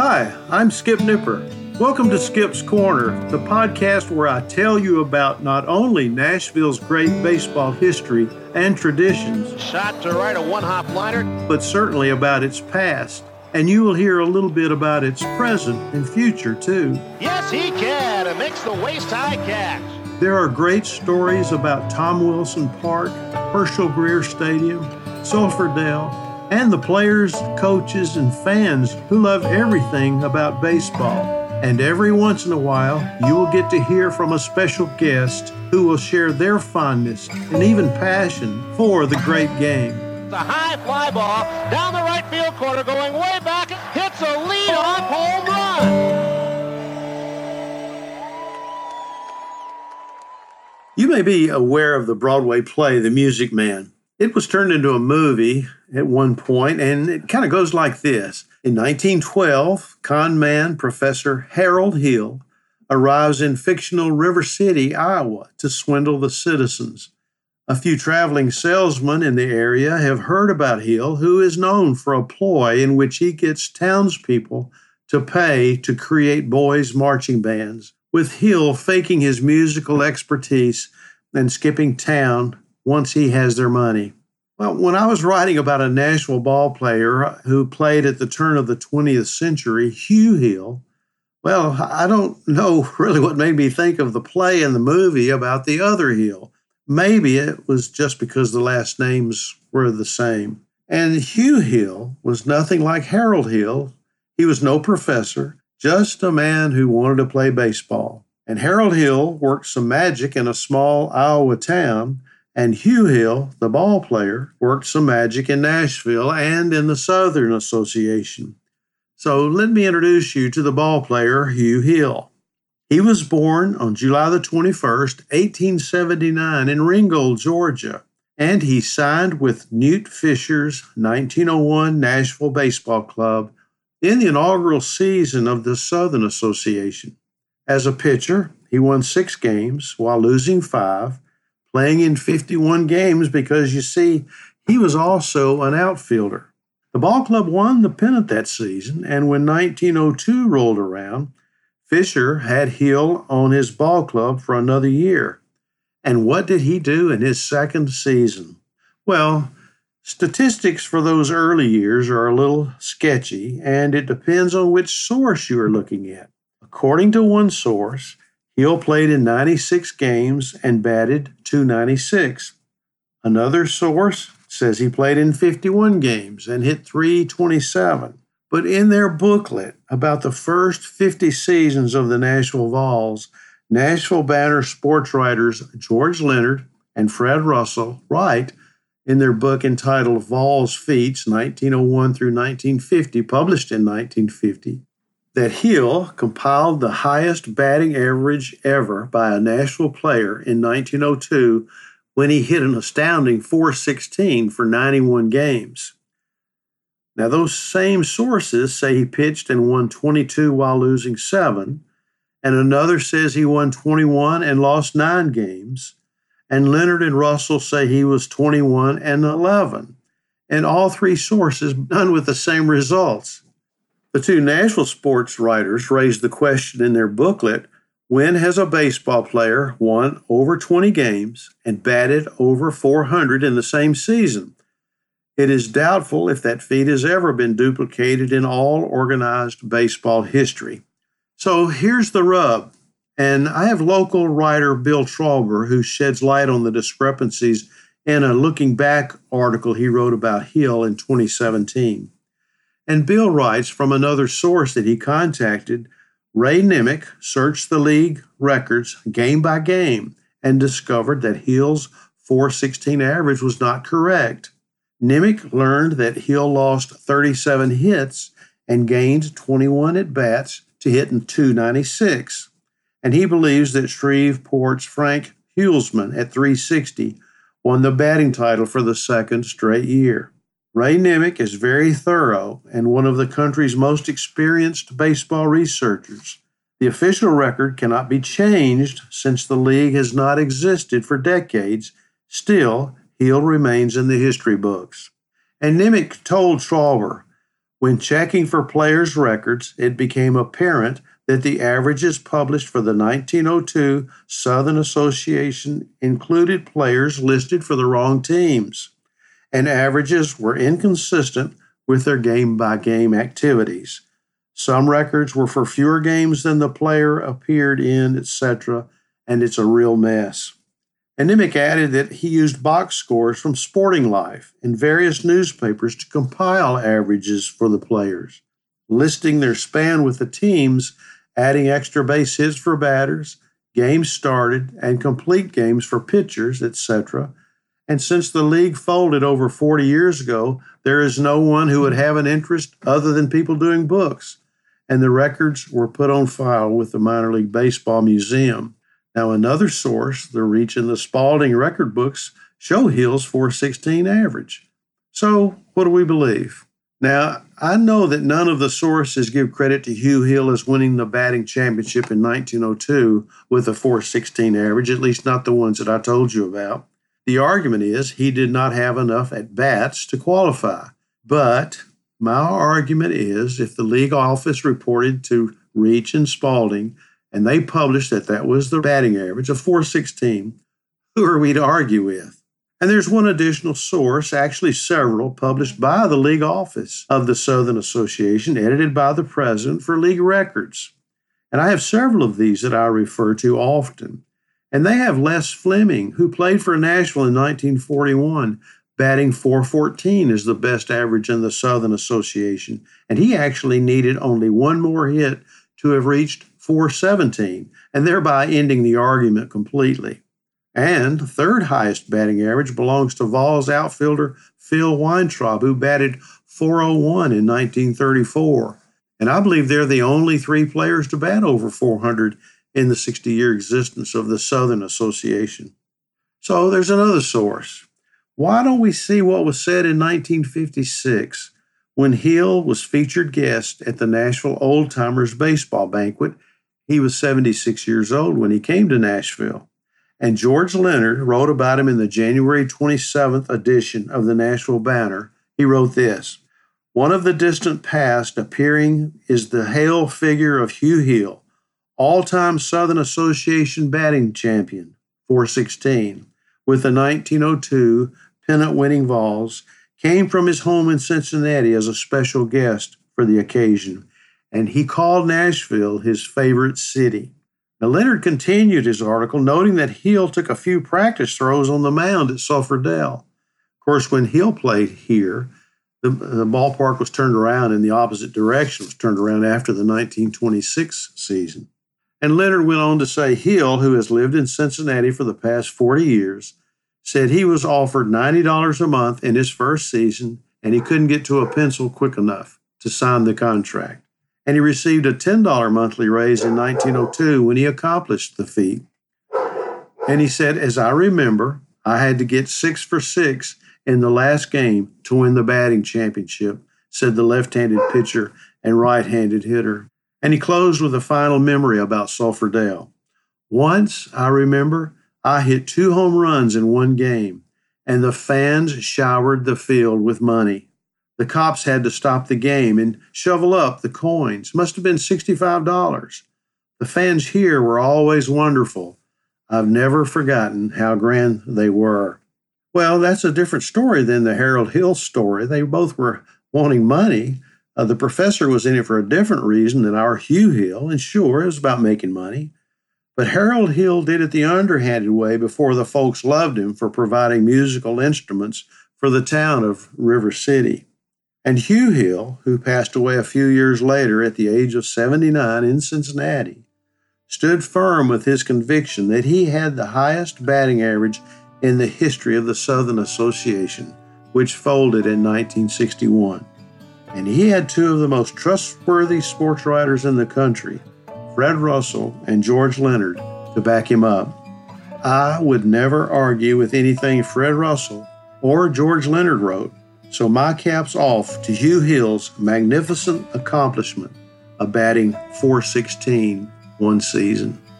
Hi, I'm Skip Nipper. Welcome to Skip's Corner, the podcast where I tell you about not only Nashville's great baseball history and traditions, shot to right, a one-hop liner, but certainly about its past. And you will hear a little bit about its present and future, too. Yes, he can. It makes the waist-high catch. There are great stories about Tom Wilson Park, Herschel Greer Stadium, Sulphur Dell, and the players, coaches, and fans who love everything about baseball. And every once in a while, you will get to hear from a special guest who will share their fondness and even passion for the great game. The high fly ball down the right field corner, going way back, hits a lead-off home run. You may be aware of the Broadway play, The Music Man. It was turned into a movie at one point, and it kind of goes like this. In 1912, con man Professor Harold Hill arrives in fictional River City, Iowa, to swindle the citizens. A few traveling salesmen in the area have heard about Hill, who is known for a ploy in which he gets townspeople to pay to create boys' marching bands, with Hill faking his musical expertise and skipping town once he has their money. Well, when I was writing about a Nashville ball player who played at the turn of the 20th century, Hugh Hill, well, I don't know really what made me think of the play and the movie about the other Hill. Maybe it was just because the last names were the same. And Hugh Hill was nothing like Harold Hill. He was no professor, just a man who wanted to play baseball. And Harold Hill worked some magic in a small Iowa town, and Hugh Hill, the ball player, worked some magic in Nashville and in the Southern Association. So let me introduce you to the ball player, Hugh Hill. He was born on July the 21st, 1879 in Ringgold, Georgia, and he signed with Newt Fisher's 1901 Nashville Baseball Club in the inaugural season of the Southern Association. As a pitcher, he won 6 games while losing 5, playing in 51 games because, you see, he was also an outfielder. The ball club won the pennant that season, and when 1902 rolled around, Fisher had Hill on his ball club for another year. And what did he do in his second season? Well, statistics for those early years are a little sketchy, and it depends on which source you are looking at. According to one source, Hill played in 96 games and batted .296. Another source says he played in 51 games and hit .327. But in their booklet about the first 50 seasons of the Nashville Vols, Nashville Banner sports writers George Leonard and Fred Russell write in their book entitled Vols Feats 1901 through 1950, published in 1950, that Hill compiled the highest batting average ever by a Nashville player in 1902 when he hit an astounding .416 for 91 games. Now, those same sources say he pitched and won 22 while losing 7, and another says he won 21 and lost 9 games, and Leonard and Russell say he was 21 and 11, and all 3 sources done with the same results. The 2 Nashville sports writers raised the question in their booklet, when has a baseball player won over 20 games and batted over 400 in the same season? It is doubtful if that feat has ever been duplicated in all organized baseball history. So here's the rub, and I have local writer Bill Trauber who sheds light on the discrepancies in a Looking Back article he wrote about Hill in 2017. And Bill writes from another source that he contacted, Ray Nemick searched the league records game by game and discovered that Hill's .416 average was not correct. Nemick learned that Hill lost 37 hits and gained 21 at-bats to hit in .296. And he believes that Shreveport's Frank Hulsman at .360 won the batting title for the second straight year. Ray Nemick is very thorough and one of the country's most experienced baseball researchers. The official record cannot be changed since the league has not existed for decades. Still, Hill remains in the history books. And Nemick told Trauber, When checking for players' records, it became apparent that the averages published for the 1902 Southern Association included players listed for the wrong teams, and averages were inconsistent with their game-by-game activities. Some records were for fewer games than the player appeared in, etc., and it's a real mess. And Nimick added that he used box scores from Sporting Life and various newspapers to compile averages for the players, listing their span with the teams, adding extra base hits for batters, games started, and complete games for pitchers, etc. And since the league folded over 40 years ago, there is no one who would have an interest other than people doing books. And the records were put on file with the Minor League Baseball Museum. Now, another source, the Reach and the Spalding record books, show Hill's .416 average. So, what do we believe? Now, I know that none of the sources give credit to Hugh Hill as winning the batting championship in 1902 with a .416 average, at least not the ones that I told you about. The argument is he did not have enough at-bats to qualify. But my argument is if the league office reported to Reach and Spalding and they published that that was the batting average of .416, who are we to argue with? And there's one additional source, actually several, published by the league office of the Southern Association, edited by the president for league records. And I have several of these that I refer to often. And they have Les Fleming, who played for Nashville in 1941, batting .414 is the best average in the Southern Association. And he actually needed only one more hit to have reached .417, and thereby ending the argument completely. And the third highest batting average belongs to Vols outfielder Phil Weintraub, who batted .401 in 1934. And I believe they're the only three players to bat over .400 in the 60-year existence of the Southern Association. So there's another source. Why don't we see what was said in 1956 when Hill was featured guest at the Nashville Old Timers Baseball Banquet? He was 76 years old when he came to Nashville. And George Leonard wrote about him in the January 27th edition of the Nashville Banner. He wrote this: "One of the distant past appearing is the hale figure of Hugh Hill, all-time Southern Association batting champion, .416, with the 1902 pennant-winning Vols, came from his home in Cincinnati as a special guest for the occasion, and he called Nashville his favorite city." Now, Leonard continued his article, noting that Hill took a few practice throws on the mound at Sulphur Dell. Of course, when Hill played here, the ballpark was turned around in the opposite direction, was turned around after the 1926 season. And Leonard went on to say Hill, who has lived in Cincinnati for the past 40 years, said he was offered $90 a month in his first season, and he couldn't get to a pencil quick enough to sign the contract. And he received a $10 monthly raise in 1902 when he accomplished the feat. And he said, "As I remember, I had to get 6 for 6 in the last game to win the batting championship," said the left-handed pitcher and right-handed hitter. And he closed with a final memory about Sulphur Dell. "Once, I remember, I hit 2 home runs in one game, and the fans showered the field with money. The cops had to stop the game and shovel up the coins. Must have been $65. The fans here were always wonderful. I've never forgotten how grand they were." Well, that's a different story than the Harold Hill story. They both were wanting money. The professor was in it for a different reason than our Hugh Hill, and sure, it was about making money. But Harold Hill did it the underhanded way before the folks loved him for providing musical instruments for the town of River City. And Hugh Hill, who passed away a few years later at the age of 79 in Cincinnati, stood firm with his conviction that he had the highest batting average in the history of the Southern Association, which folded in 1961. And he had 2 of the most trustworthy sports writers in the country, Fred Russell and George Leonard, to back him up. I would never argue with anything Fred Russell or George Leonard wrote, so my cap's off to Hugh Hill's magnificent accomplishment of batting .416 one season.